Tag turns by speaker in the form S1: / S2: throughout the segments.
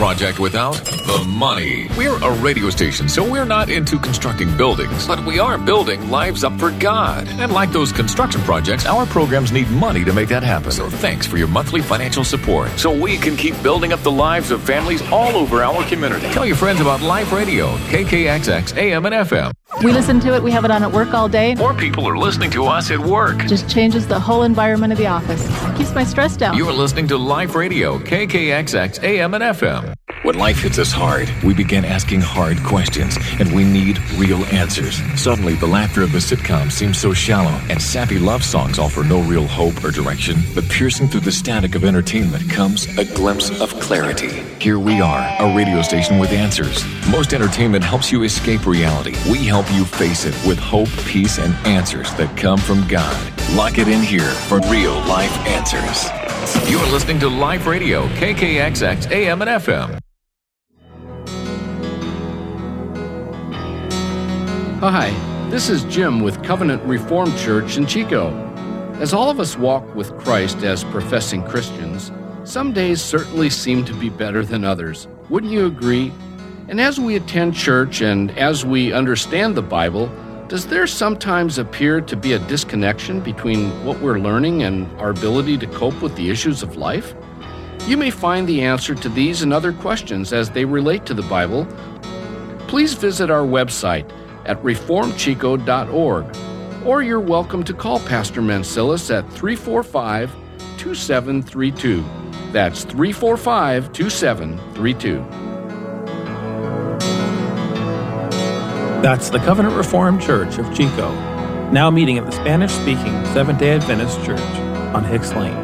S1: project without the money. We're a radio station, so we're not into constructing buildings, but we are building lives up for God. And like those construction projects, our programs need money to make that happen. So thanks for your monthly financial support, so we can keep building up the lives of families all over our community. Tell your friends about Life Radio, KKXX, AM and FM.
S2: We listen to it. We have it on at work all day.
S1: More people are listening to us at work.
S2: Just changes the whole environment of the office. Keeps my stress down.
S1: You're listening to Life Radio, KKXX, AM and FM. When life hits us hard, we begin asking hard questions, and we need real answers. Suddenly, the laughter of the sitcom seems so shallow, and sappy love songs offer no real hope or direction. But piercing through the static of entertainment comes a glimpse of clarity. Here we are, a radio station with answers. Most entertainment helps you escape reality. We help you face it with hope, peace, and answers that come from God. Lock it in here for real life answers. You're listening to Life Radio, KKXX, AM and FM.
S3: Hi, this is Jim with Covenant Reformed Church in Chico. As all of us walk with Christ as professing Christians, some days certainly seem to be better than others. Wouldn't you agree? And as we attend church and as we understand the Bible, does there sometimes appear to be a disconnection between what we're learning and our ability to cope with the issues of life? You may find the answer to these and other questions as they relate to the Bible. Please visit our website at reformchico.org, or you're welcome to call Pastor Mansilis at 345-2732. That's 345-2732.
S4: That's the Covenant Reformed Church of Chico, now meeting at the Spanish-speaking Seventh-day Adventist Church on Hicks Lane.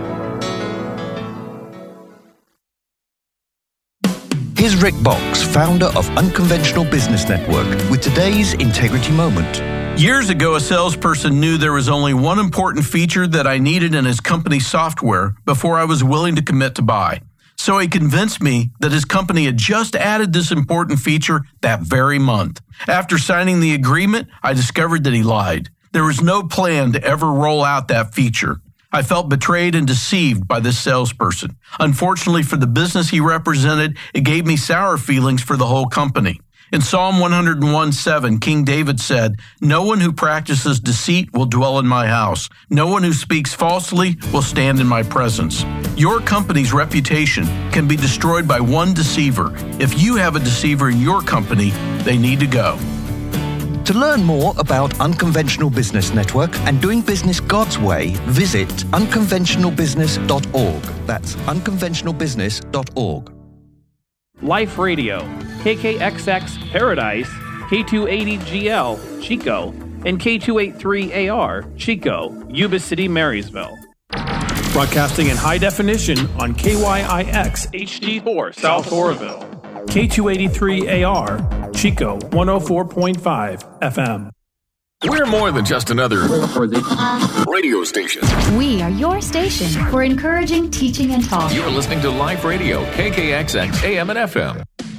S5: Here's Rick Box, founder of Unconventional Business Network, with today's Integrity Moment.
S6: Years ago, a salesperson knew there was only one important feature that I needed in his company's software before I was willing to commit to buy. So he convinced me that his company had just added this important feature that very month. After signing the agreement, I discovered that he lied. There was no plan to ever roll out that feature. I felt betrayed and deceived by this salesperson. Unfortunately for the business he represented, it gave me sour feelings for the whole company. In Psalm 101:7, King David said, "No one who practices deceit will dwell in my house. No one who speaks falsely will stand in my presence." Your company's reputation can be destroyed by one deceiver. If you have a deceiver in your company, they need to go.
S5: To learn more about Unconventional Business Network and doing business God's way, visit unconventionalbusiness.org. That's unconventionalbusiness.org.
S7: Life Radio, KKXX Paradise, K280GL Chico, and K283AR Chico, Yuba City, Marysville.
S4: Broadcasting in high definition on KYIX
S7: HD4 South Oroville.
S4: K283AR Chico 104.5 FM.
S1: We're more than just another radio station.
S8: We are your station for encouraging, teaching, and talk.
S1: You're listening to Life Radio, KKXX, AM and FM.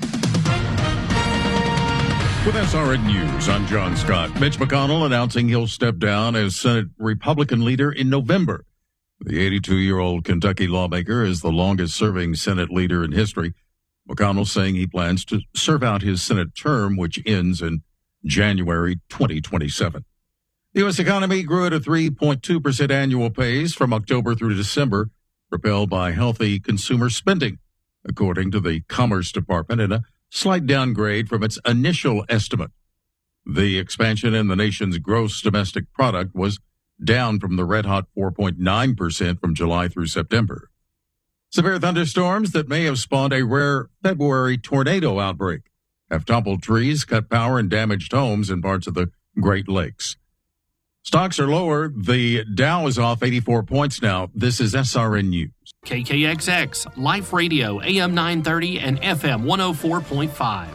S9: With SRN News, I'm John Scott. Mitch McConnell announcing he'll step down as Senate Republican leader in November. The 82-year-old Kentucky lawmaker is the longest-serving Senate leader in history. McConnell saying he plans to serve out his Senate term, which ends in January 2027. The U.S. economy grew at a 3.2% annual pace from October through December, propelled by healthy consumer spending, according to the Commerce Department, in a slight downgrade from its initial estimate. The expansion in the nation's gross domestic product was down from the red-hot 4.9% from July through September. Severe thunderstorms that may have spawned a rare February tornado outbreak have toppled trees, cut power, and damaged homes in parts of the Great Lakes. Stocks are lower. The Dow is off 84 points now. This is SRN News.
S10: KKXX, Life Radio, AM 930 and FM 104.5.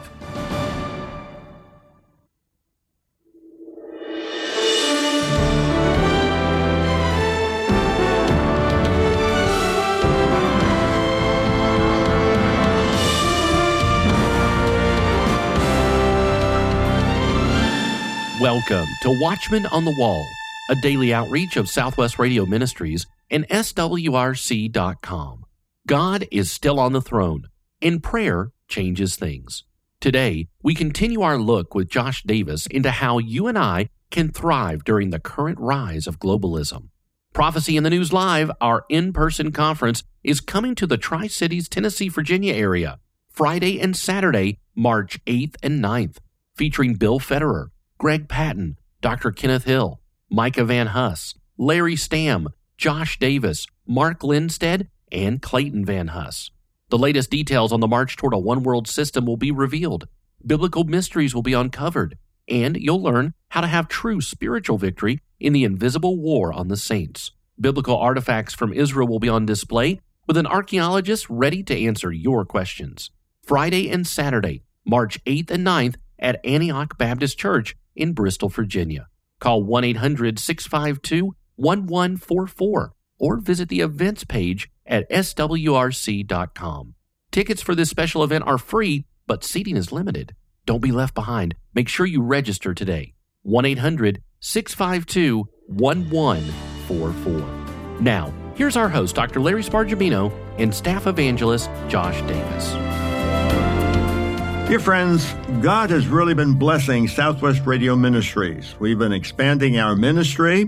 S10: Welcome to Watchmen on the Wall, a daily outreach of Southwest Radio Ministries and SWRC.com. God is still on the throne, and prayer changes things. Today, we continue our look with Josh Davis into how you and I can thrive during the current rise of globalism. Prophecy in the News Live, our in-person conference, is coming to the Tri-Cities, Tennessee, Virginia area, Friday and Saturday, March 8th and 9th, featuring Bill Federer, Greg Patton, Dr. Kenneth Hill, Micah Van Huss, Larry Stamm, Josh Davis, Mark Lindstead, and Clayton Van Huss. The latest details on the march toward a one-world system will be revealed. Biblical mysteries will be uncovered, and you'll learn how to have true spiritual victory in the invisible war on the saints. Biblical artifacts from Israel will be on display, with an archaeologist ready to answer your questions. Friday and Saturday, March 8th and 9th at Antioch Baptist Church in Bristol, Virginia. Call 1-800-652-1144 or visit the events page at swrc.com. Tickets for this special event are free, but seating is limited. Don't be left behind. Make sure you register today. 1-800-652-1144. Now, here's our host, Dr. Larry Spargimino, and staff evangelist Josh Davis.
S11: Dear friends, God has really been blessing Southwest Radio Ministries. We've been expanding our ministry.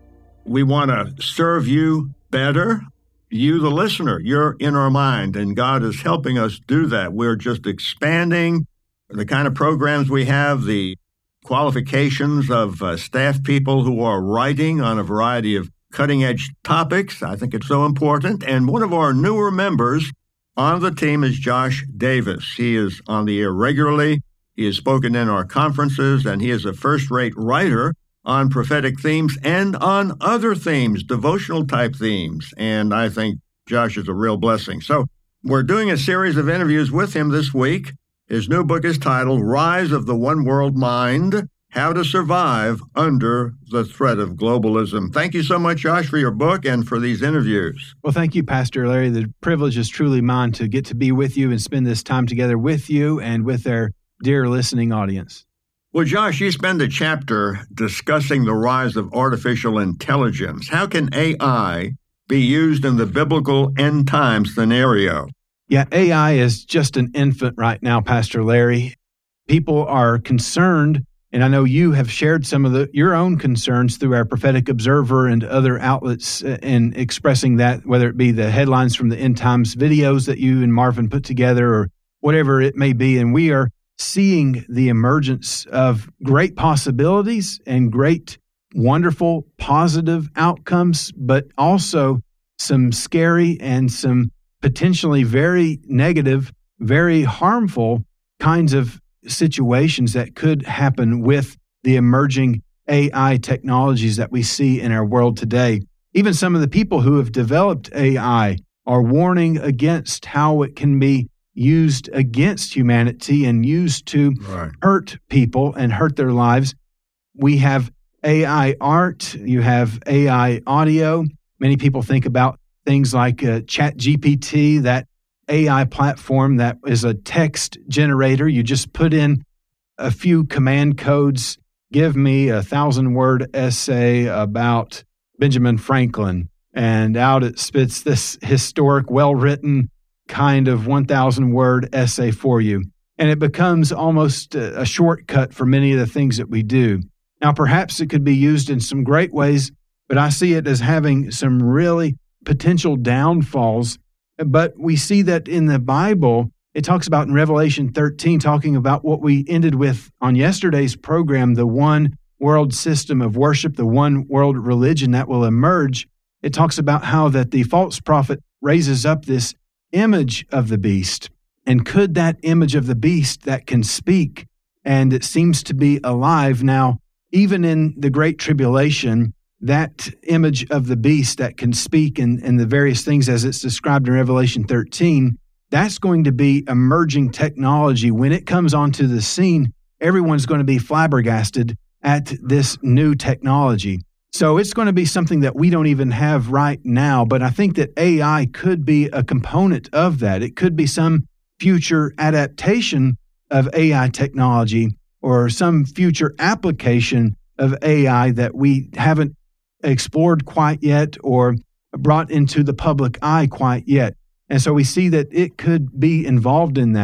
S11: We want to serve you better. You, the listener, you're in our mind, and God is helping us do that. We're just expanding the kind of programs we have, the qualifications of staff people who are writing on a variety of cutting-edge topics. I think it's so important. And one of our newer members on the team is Josh Davis. He is on the air regularly. He has spoken in our conferences, and he is a first-rate writer on prophetic themes and on other themes, devotional-type themes. And I think Josh is a real blessing. So we're doing a series of interviews with him this week. His new book is titled Rise of the One World Mind, How to Survive Under the Threat of Globalism. Thank you so much, Josh, for your book and for these interviews.
S12: Well, thank you, Pastor Larry. The privilege is truly mine to get to be with you and spend this time together with you and with our dear listening audience.
S11: Well, Josh, you spend a chapter discussing the rise of artificial intelligence. How can AI be used in the biblical end time scenario?
S12: Yeah, AI is just an infant right now, Pastor Larry. People are concerned, and I know you have shared some of your own concerns through our Prophetic Observer and other outlets in expressing that, whether it be the headlines from the End Times videos that you and Marvin put together or whatever it may be. And we are seeing the emergence of great possibilities and great, wonderful, positive outcomes, but also some scary and some potentially very negative, very harmful kinds of situations that could happen with the emerging AI technologies that we see in our world today. Even some of the people who have developed AI are warning against how it can be used against humanity and used to hurt people and hurt their lives. We have AI art, you have AI audio. Many people think about things like ChatGPT, that AI platform that is a text generator. You just put in a few command codes, give me a 1,000-word essay about Benjamin Franklin, and out it spits this historic, well-written kind of 1,000-word essay for you. And it becomes almost a shortcut for many of the things that we do. Now, perhaps it could be used in some great ways, but I see it as having some really potential downfalls. But we see that in the Bible, it talks about in Revelation 13, talking about what we ended with on yesterday's program, the one world system of worship, the one world religion that will emerge. It talks about how that the false prophet raises up this image of the beast. And could that image of the beast that can speak, and it seems to be alive now, even in the Great Tribulation, that image of the beast that can speak and the various things as it's described in Revelation 13, that's going to be emerging technology. When it comes onto the scene, everyone's going to be flabbergasted at this new technology. So it's going to be something that we don't even have right now, but I think that AI could be a component of that. It could be some future adaptation of AI technology or some future application of AI that we haven't explored quite yet or brought into the public eye quite yet. And so we see that it could be involved in that.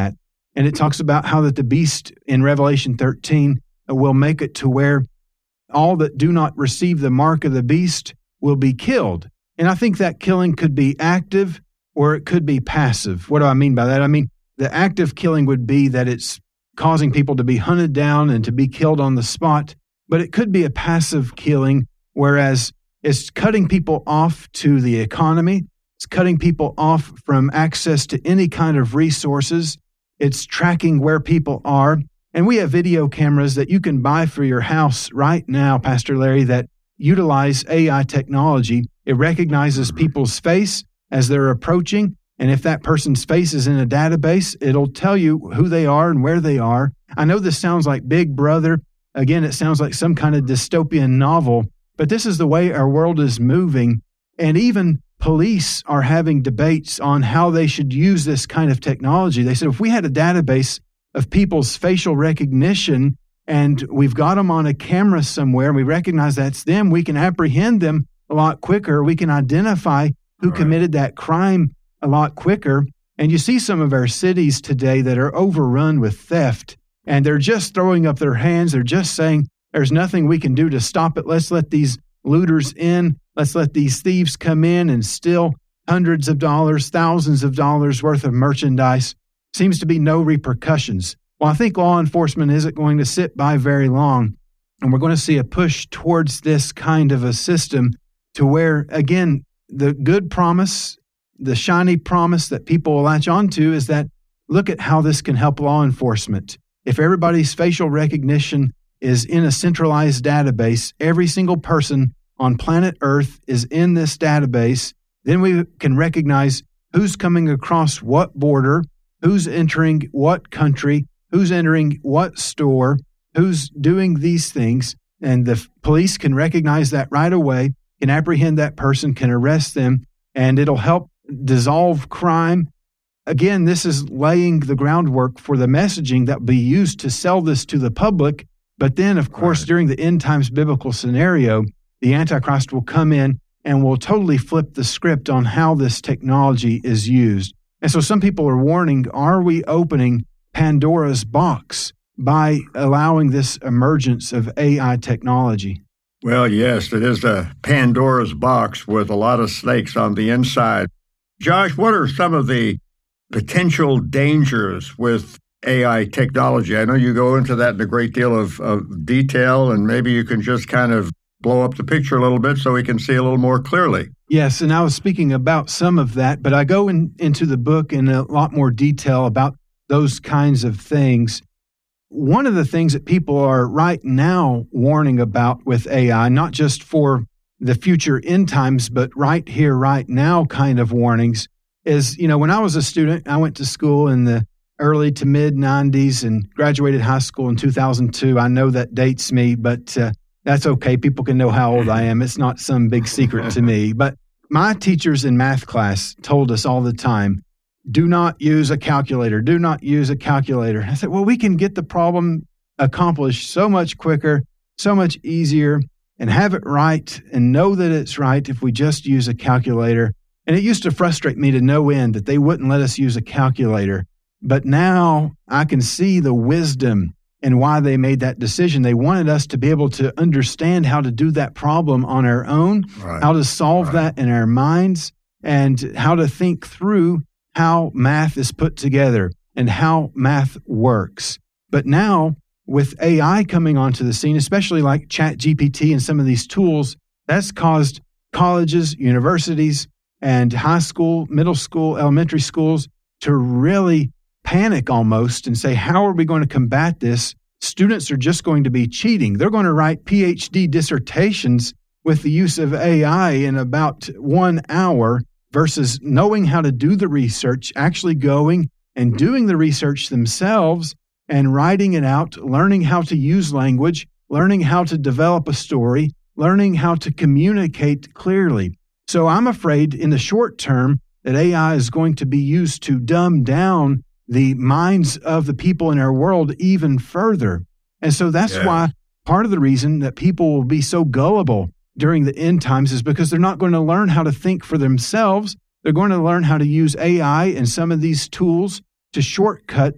S12: And it talks about how that the beast in Revelation 13 will make it to where all that do not receive the mark of the beast will be killed. And I think that killing could be active or it could be passive. What do I mean by that? I mean, the active killing would be that it's causing people to be hunted down and to be killed on the spot. But it could be a passive killing, whereas it's cutting people off to the economy. It's cutting people off from access to any kind of resources. It's tracking where people are. And we have video cameras that you can buy for your house right now, Pastor Larry, that utilize AI technology. It recognizes people's face as they're approaching. And if that person's face is in a database, it'll tell you who they are and where they are. I know this sounds like Big Brother. Again, it sounds like some kind of dystopian novel, but this is the way our world is moving. And even police are having debates on how they should use this kind of technology. They said, if we had a database of people's facial recognition and we've got them on a camera somewhere and we recognize that's them, we can apprehend them a lot quicker. We can identify who committed that crime a lot quicker. And you see some of our cities today that are overrun with theft, and they're just throwing up their hands. They're just saying, there's nothing we can do to stop it. Let's let these looters in. Let's let these thieves come in and steal hundreds of dollars, thousands of dollars worth of merchandise. Seems to be no repercussions. Well, I think law enforcement isn't going to sit by very long, and we're going to see a push towards this kind of a system to where, again, the good promise, the shiny promise that people will latch onto is that, look at how this can help law enforcement. If everybody's facial recognition is in a centralized database, every single person on planet Earth is in this database, then we can recognize who's coming across what border, who's entering what country, who's entering what store, who's doing these things. And the police can recognize that right away, can apprehend that person, can arrest them, and it'll help dissolve crime. Again, this is laying the groundwork for the messaging that will be used to sell this to the public. But then, of course, during the end times biblical scenario, the Antichrist will come in and will totally flip the script on how this technology is used. And so some people are warning, are we opening Pandora's box by allowing this emergence of AI technology?
S11: Well, yes, it is a Pandora's box with a lot of snakes on the inside. Josh, what are some of the potential dangers with AI technology? I know you go into that in a great deal of detail, and maybe you can just kind of blow up the picture a little bit so we can see a little more clearly.
S12: Yes, and I was speaking about some of that, but I go into the book in a lot more detail about those kinds of things. One of the things that people are right now warning about with AI, not just for the future end times, but right here, right now kind of warnings, is, when I was a student, I went to school in the early to mid 90s and graduated high school in 2002. I know that dates me, but that's okay. People can know how old I am. It's not some big secret to me. But my teachers in math class told us all the time, do not use a calculator. Do not use a calculator. I said, well, we can get the problem accomplished so much quicker, so much easier, and have it right and know that it's right if we just use a calculator. And it used to frustrate me to no end that they wouldn't let us use a calculator. But now I can see the wisdom and why they made that decision. They wanted us to be able to understand how to do that problem on our own, how to solve that in our minds, and how to think through how math is put together and how math works. But now, with AI coming onto the scene, especially like ChatGPT and some of these tools, that's caused colleges, universities, and high school, middle school, elementary schools to really panic almost and say, how are we going to combat this? Students are just going to be cheating. They're going to write PhD dissertations with the use of AI in about 1 hour versus knowing how to do the research, actually going and doing the research themselves and writing it out, learning how to use language, learning how to develop a story, learning how to communicate clearly. So I'm afraid in the short term that AI is going to be used to dumb down the minds of the people in our world even further. And so that's why part of the reason that people will be so gullible during the end times is because they're not going to learn how to think for themselves. They're going to learn how to use AI and some of these tools to shortcut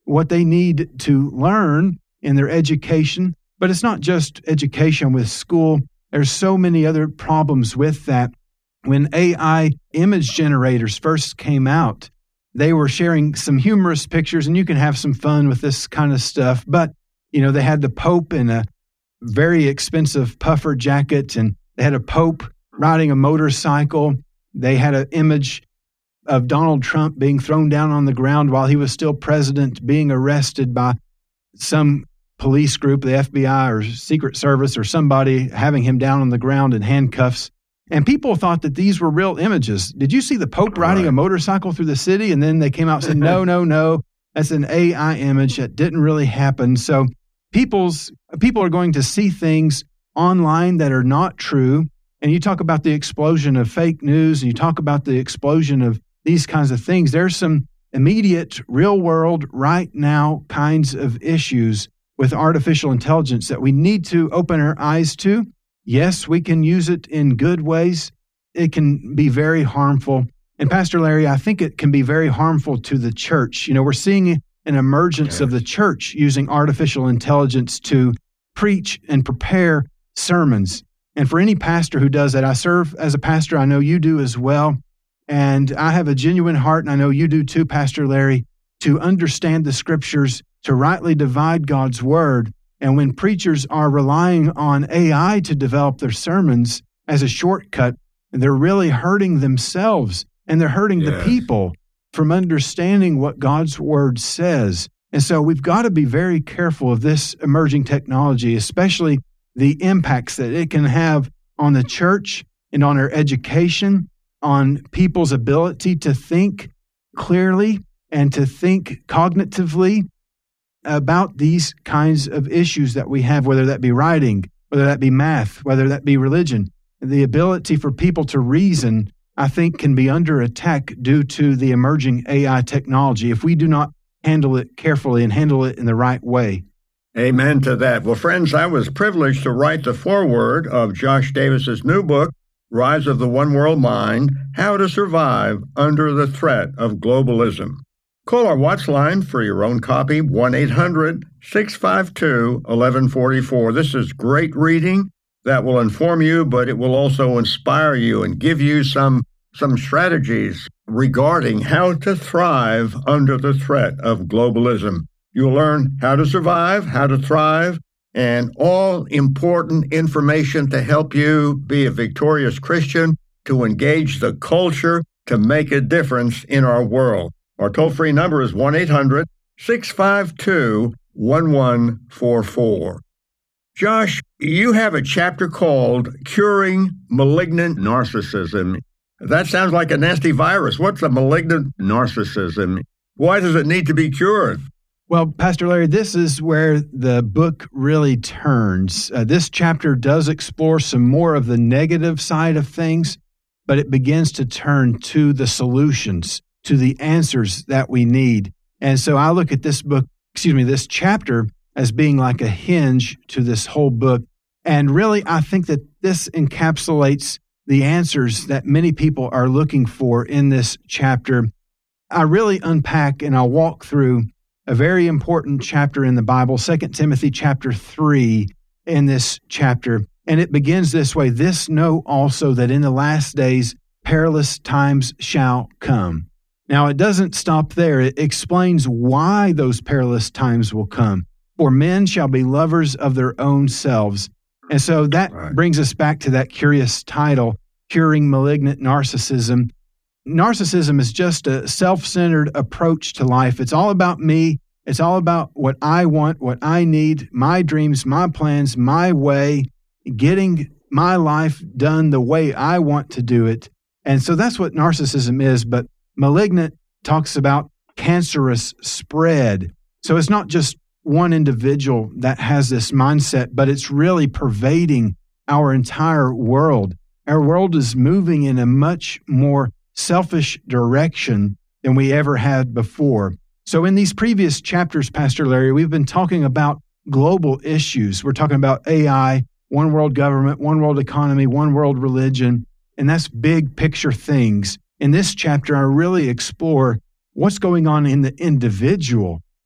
S12: what they need to learn in their education. But it's not just education with school. There's so many other problems with that. When AI image generators first came out, they were sharing some humorous pictures, and you can have some fun with this kind of stuff. But, they had the Pope in a very expensive puffer jacket, and they had a Pope riding a motorcycle. They had an image of Donald Trump being thrown down on the ground while he was still president, being arrested by some police group, the FBI or Secret Service or somebody, having him down on the ground in handcuffs. And people thought that these were real images. Did you see the Pope riding a motorcycle through the city? And then they came out and said, no, that's an AI image. That didn't really happen. So people are going to see things online that are not true. And you talk about the explosion of fake news, and you talk about the explosion of these kinds of things. There's some immediate, real world, right now kinds of issues with artificial intelligence that we need to open our eyes to. Yes, we can use it in good ways. It can be very harmful. And Pastor Larry, I think it can be very harmful to the church. We're seeing an emergence of the church using artificial intelligence to preach and prepare sermons. And for any pastor who does that, I serve as a pastor. I know you do as well. And I have a genuine heart, and I know you do too, Pastor Larry, to understand the scriptures, to rightly divide God's word. And when preachers are relying on AI to develop their sermons as a shortcut, they're really hurting themselves, and they're hurting the people from understanding what God's word says. And so we've got to be very careful of this emerging technology, especially the impacts that it can have on the church and on our education, on people's ability to think clearly and to think cognitively about these kinds of issues that we have, whether that be writing, whether that be math, whether that be religion. The ability for people to reason, I think, can be under attack due to the emerging AI technology if we do not handle it carefully and handle it in the right way.
S11: Amen to that. Well, friends, I was privileged to write the foreword of Josh Davis's new book, Rise of the One World Mind, How to Survive Under the Threat of Globalism. Call our Watts line for your own copy, 1-800-652-1144. This is great reading that will inform you, but it will also inspire you and give you some strategies regarding how to thrive under the threat of globalism. You'll learn how to survive, how to thrive, and all important information to help you be a victorious Christian, to engage the culture, to make a difference in our world. Our toll-free number is 1-800-652-1144. Josh, you have a chapter called Curing Malignant Narcissism. That sounds like a nasty virus. What's a malignant narcissism? Why does it need to be cured?
S12: Well, Pastor Larry, this is where the book really turns. This chapter does explore some more of the negative side of things, but it begins to turn to the solutions, to the answers that we need. And so I look at this chapter as being like a hinge to this whole book. And really, I think that this encapsulates the answers that many people are looking for in this chapter. I really unpack and I'll walk through a very important chapter in the Bible, 2 Timothy chapter 3 in this chapter. And it begins this way: "This know also that in the last days perilous times shall come." Now, it doesn't stop there. It explains why those perilous times will come. "For men shall be lovers of their own selves." And so that brings us back to that curious title, Curing Malignant Narcissism. Narcissism is just a self-centered approach to life. It's all about me. It's all about what I want, what I need, my dreams, my plans, my way, getting my life done the way I want to do it. And so that's what narcissism is. But malignant talks about cancerous spread. So it's not just one individual that has this mindset, but it's really pervading our entire world. Our world is moving in a much more selfish direction than we ever had before. So in these previous chapters, Pastor Larry, we've been talking about global issues. We're talking about AI, one world government, one world economy, one world religion, and that's big picture things. In this chapter, I really explore what's going on in the individual.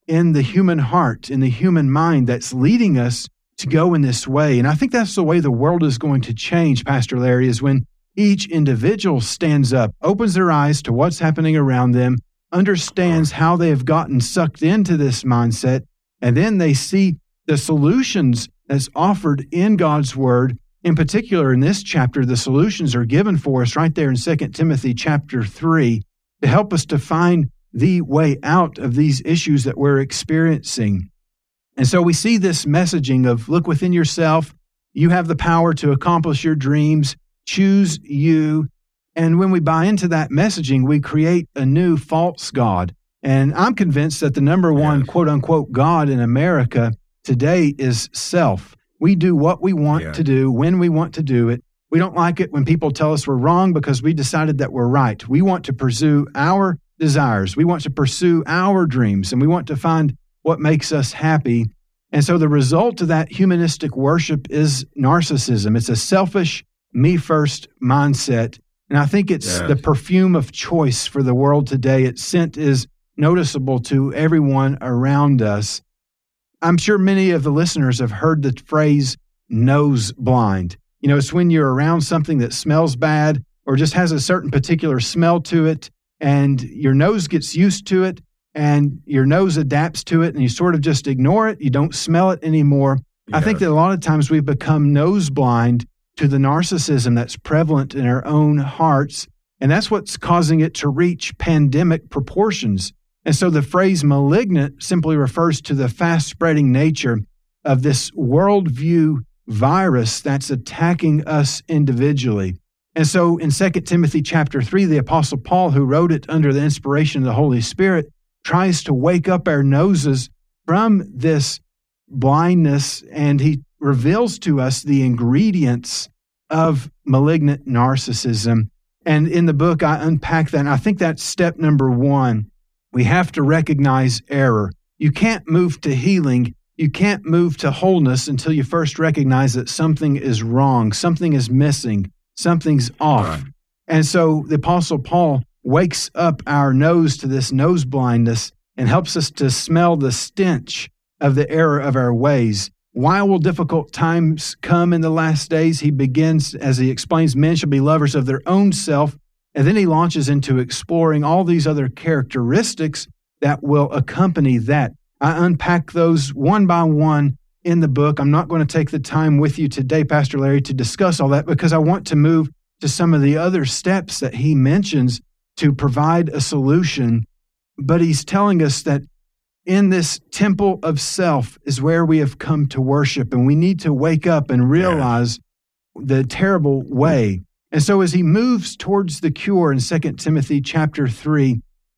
S12: in the human heart, in the human mind that's leading us to go in this way. And I think that's the way the world is going to change, Pastor Larry, is when each individual stands up, opens their eyes to what's happening around them, understands how they have gotten sucked into this mindset, and then they see the solutions that's offered in God's Word. In particular, in this chapter, the solutions are given for us right there in 2 Timothy chapter 3 to help us to find the way out of these issues that we're experiencing. And so we see this messaging of look within yourself. You have the power to accomplish your dreams. Choose you. And when we buy into that messaging, we create a new false God. And I'm convinced that the number one quote unquote God in America today is self. We do what we want to do when we want to do it. We don't like it when people tell us we're wrong because we decided that we're right. We want to pursue our desires. We want to pursue our dreams, and we want to find what makes us happy. And so the result of that humanistic worship is narcissism. It's a selfish, me-first mindset. And I think it's the perfume of choice for the world today. Its scent is noticeable to everyone around us. I'm sure many of the listeners have heard the phrase nose blind. You know, it's when you're around something that smells bad or just has a certain particular smell to it, and your nose gets used to it, and your nose adapts to it, and you sort of just ignore it. You don't smell it anymore. I think that a lot of times we've become nose blind to the narcissism that's prevalent in our own hearts, and that's what's causing it to reach pandemic proportions. And so the phrase malignant simply refers to the fast-spreading nature of this worldview virus that's attacking us individually. And so in 2 Timothy chapter 3, the Apostle Paul, who wrote it under the inspiration of the Holy Spirit, tries to wake up our noses from this blindness, and he reveals to us the ingredients of malignant narcissism. And in the book, I unpack that, and I think that's step number one. We have to recognize error. You can't move to healing. You can't move to wholeness until you first recognize that something is wrong, something is missing, something's off. Right. And so the Apostle Paul wakes up our nose to this nose blindness and helps us to smell the stench of the error of our ways. Why will difficult times come in the last days? He begins, as he explains, men shall be lovers of their own self. And then he launches into exploring all these other characteristics that will accompany that. I unpack those one by one in the book. I'm not going to take the time with you today, Pastor Larry, to discuss all that because I want to move to some of the other steps that he mentions to provide a solution. But he's telling us that in this temple of self is where we have come to worship, and we need to wake up and realize the terrible way. And so as he moves towards the cure in 2 Timothy chapter 3,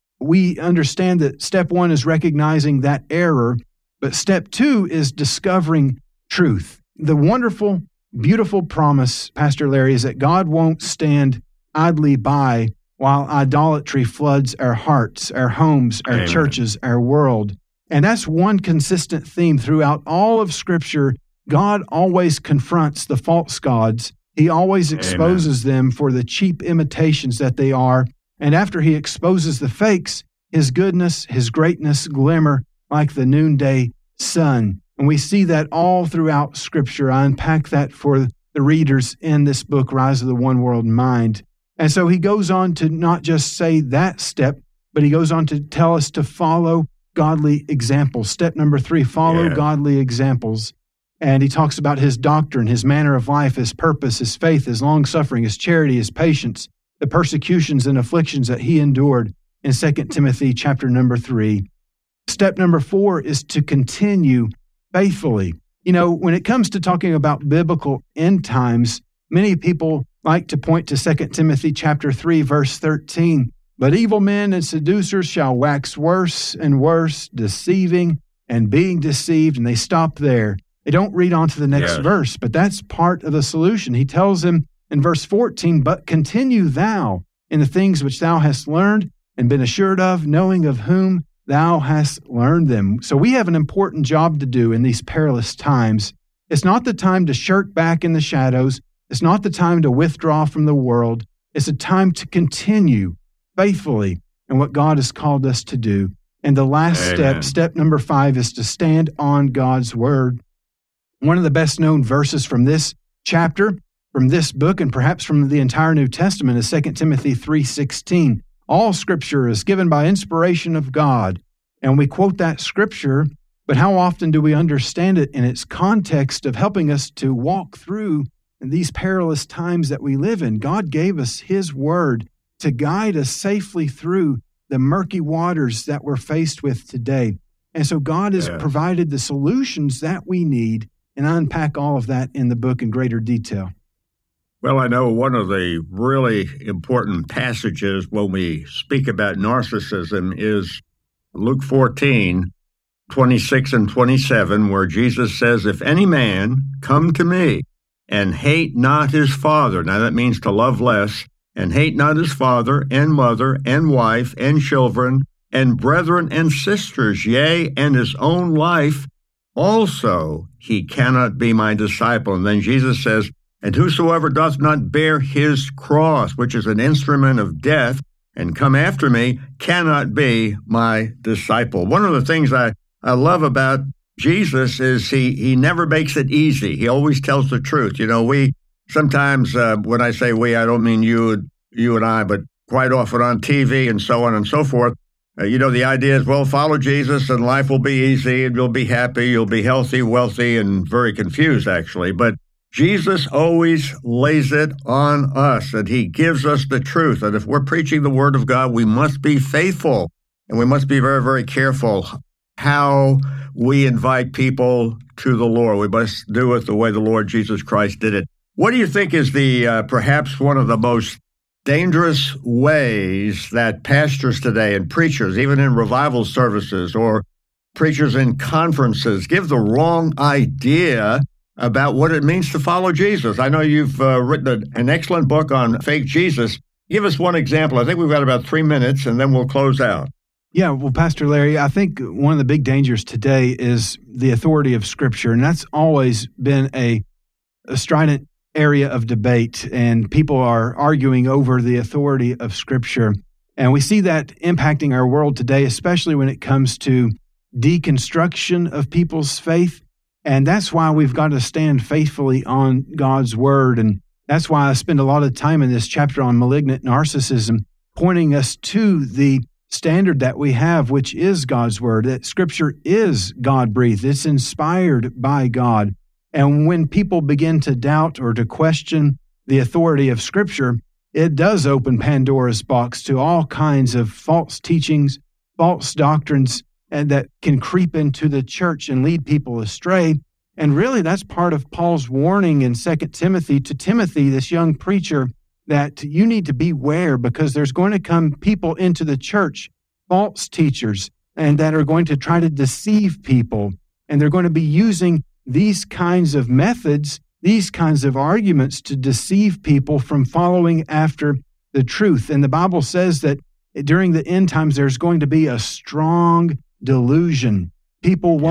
S12: we understand that step one is recognizing that error, but step two is discovering truth. The wonderful, beautiful promise, Pastor Larry, is that God won't stand idly by while idolatry floods our hearts, our homes, our churches, our world. And that's one consistent theme throughout all of Scripture. God always confronts the false gods. He always exposes them for the cheap imitations that they are. And after he exposes the fakes, his goodness, his greatness glimmer like the noonday sun. And we see that all throughout Scripture. I unpack that for the readers in this book, Rise of the One World Mind. And so he goes on to not just say that step, but he goes on to tell us to follow godly examples. Step number 3, follow godly examples. And he talks about his doctrine, his manner of life, his purpose, his faith, his long-suffering, his charity, his patience, the persecutions and afflictions that he endured in 2 Timothy chapter number 3. Step number 4 is to continue faithfully. You know, when it comes to talking about biblical end times, many people like to point to 2 Timothy chapter 3, verse 13. But evil men and seducers shall wax worse and worse, deceiving and being deceived. And they stop there. They don't read on to the next verse, but that's part of the solution. He tells him in verse 14, but continue thou in the things which thou hast learned and been assured of, knowing of whom thou hast learned them. So we have an important job to do in these perilous times. It's not the time to shirk back in the shadows. It's not the time to withdraw from the world. It's a time to continue faithfully in what God has called us to do. And the last step number 5, is to stand on God's word. One of the best known verses from this chapter, from this book, and perhaps from the entire New Testament is 2 Timothy 3:16. All scripture is given by inspiration of God. And we quote that scripture, but how often do we understand it in its context of helping us to walk through these perilous times that we live in? God gave us His word to guide us safely through the murky waters that we're faced with today. And so God has provided the solutions that we need, and I unpack all of that in the book in greater detail.
S11: Well, I know one of the really important passages when we speak about narcissism is Luke 14:26 and 27, where Jesus says, "If any man come to me and hate not his father," now that means to love less, "and hate not his father and mother and wife and children and brethren and sisters, yea, and his own life, also he cannot be my disciple." And then Jesus says, "And whosoever doth not bear his cross, which is an instrument of death, and come after me, cannot be my disciple." One of the things I love about Jesus is he never makes it easy. He always tells the truth. You know, we sometimes, when I say we, I don't mean you and I, but quite often on TV and so on and so forth, the idea is, well, follow Jesus and life will be easy and you'll be happy, you'll be healthy, wealthy, and very confused, actually. But Jesus always lays it on us, and He gives us the truth. And if we're preaching the Word of God, we must be faithful, and we must be very, very careful how we invite people to the Lord. We must do it the way the Lord Jesus Christ did it. What do you think is the perhaps one of the most dangerous ways that pastors today and preachers, even in revival services or preachers in conferences, give the wrong idea about what it means to follow Jesus? I know you've written an excellent book on fake Jesus. Give us one example. I think we've got about 3 minutes, and then we'll close out.
S12: Yeah, well, Pastor Larry, I think one of the big dangers today is the authority of Scripture, and that's always been a strident area of debate, and people are arguing over the authority of Scripture. And we see that impacting our world today, especially when it comes to deconstruction of people's faith. And that's why we've got to stand faithfully on God's word. And that's why I spend a lot of time in this chapter on malignant narcissism, pointing us to the standard that we have, which is God's word, that Scripture is God-breathed. It's inspired by God. And when people begin to doubt or to question the authority of Scripture, it does open Pandora's box to all kinds of false teachings, false doctrines, and that can creep into the church and lead people astray. And really, that's part of Paul's warning in 2 Timothy to Timothy, this young preacher, that you need to beware because there's going to come people into the church, false teachers, and that are going to try to deceive people. And they're going to be using these kinds of methods, these kinds of arguments to deceive people from following after the truth. And the Bible says that during the end times, there's going to be a strong delusion. People won't